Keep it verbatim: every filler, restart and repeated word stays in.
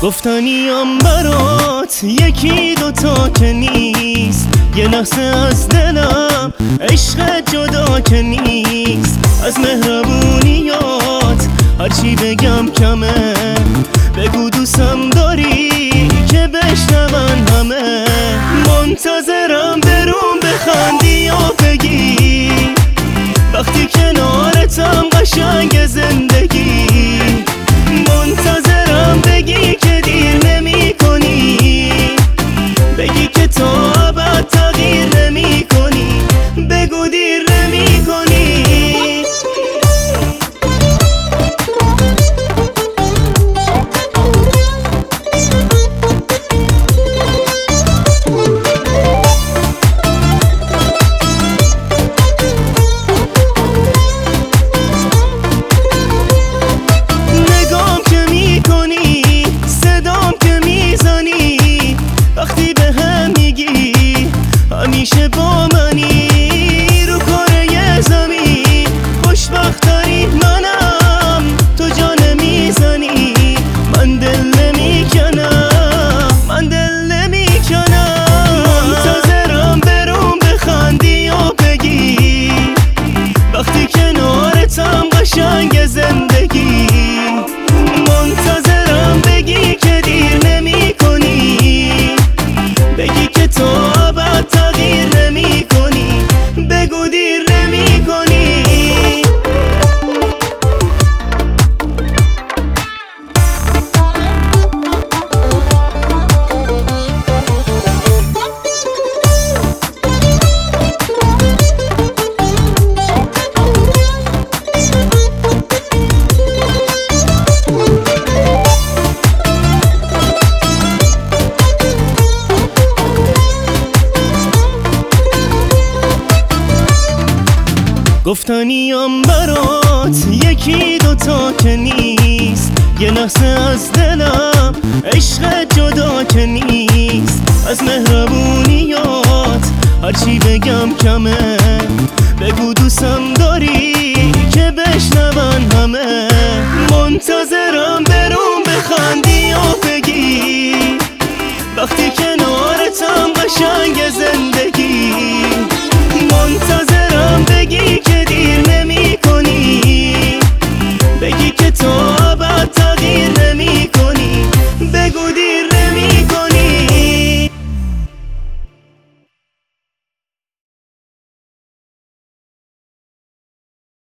گفتنیم برات یکی دوتا که نیست، یه لحظه از دلم عشق جدا که نیست. از مهربونیات هرچی بگم کمه، بگو دوستم داری که بشنون همه. منتظرم برون بخندی و بگی وقتی کنارتم قشنگ زندگی. منتظرم بگی که دیر نمی کنی، بگی که تا ابد تغییر نمی کنی، بگو دیر نمی کنی. همیشه با منی رو کره زمین، خوشبختری منم تو جا نمیزنی. من دل نمیکنم، من دل نمیکنم. منتظرم برون بخندی و بگی وقتی کنارتم قشنگ زندگی. منتظرم بگی که دیر نمی کنی، بگی که تو ابد تغییر نمی کنی، بگو دیر نمی کنی. گفتنیم برات یکی دوتا که نیست، یه لحظه از دلم عشق جدا که نیست. از مهربونیات هرچی بگم کمه،